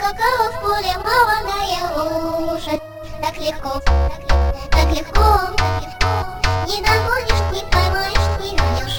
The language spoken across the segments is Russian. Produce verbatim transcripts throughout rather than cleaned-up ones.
Ускакала в поле молодая лошадь. Так легко, так легко, так легко, так легко. Не догонишь, не поймаешь, не вернешь.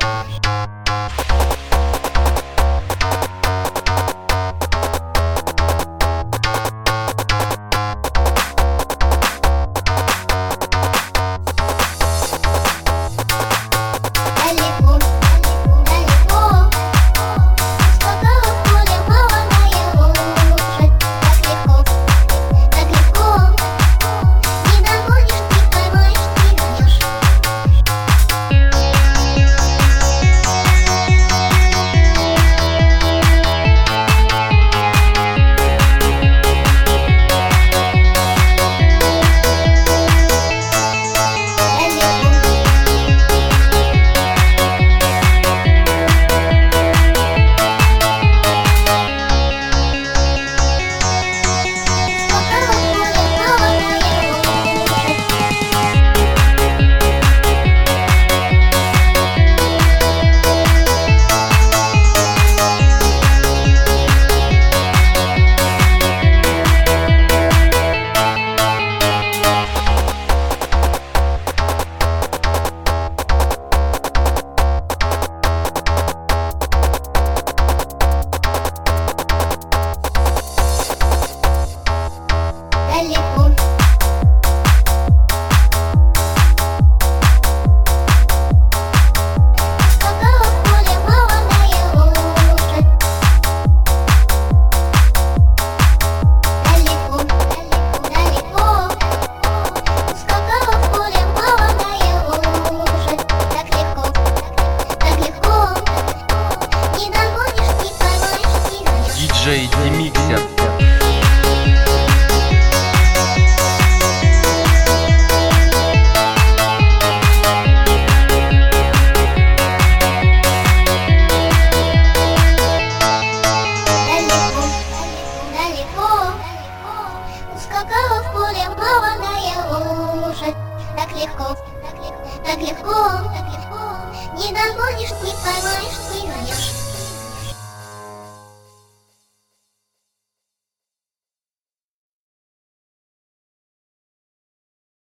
диджей Демиксер. Ускакала в поле молодая лошадь. Так легко, так легко, так легко, так легко. Не догонишь, не поймаешь, не вернешь.